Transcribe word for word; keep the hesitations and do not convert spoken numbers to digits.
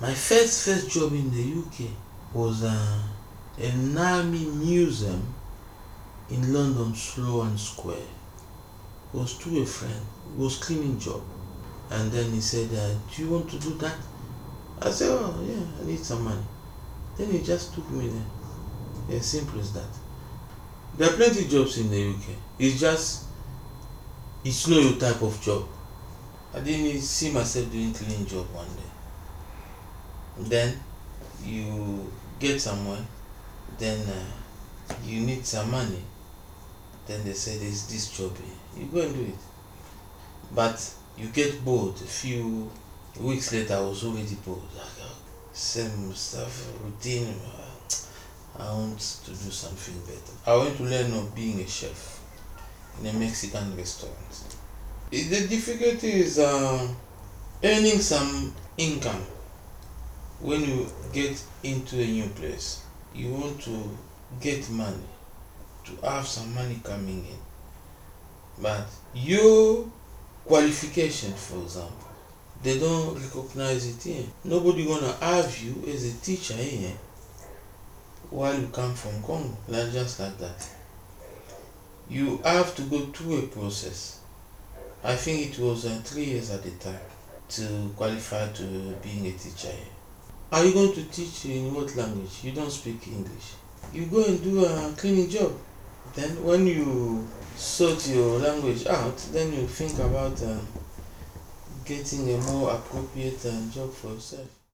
My first first job in the U K was uh, an army museum in London, Sloane Square. It was to a friend. It was cleaning job. And then he said, uh, do you want to do that? I said, oh yeah, I need some money. Then he just took me there. As simple as that. There are plenty of jobs in the U K. It's just, it's not your type of job. I didn't see myself doing cleaning job one day. Then you get somewhere, then uh, you need some money, then they say there's this job here. You go and do it. But you get bored. A few weeks later, I was already bored. Like, uh, same stuff, routine. I want to do something better. I want to learn of being a chef in a Mexican restaurant. The difficulty is uh, earning some income. When you get into a new place, you want to get money, to have some money coming in. But your qualification, for example, they don't recognize it here. Nobody gonna have you as a teacher here while you come from Congo, like just like that. You have to go through a process. I think it was uh, three years at the time to qualify to being a teacher here. Are you going to teach in what language? You don't speak English. You go and do a cleaning job. Then when you sort your language out, then you think about uh, getting a more appropriate uh, job for yourself.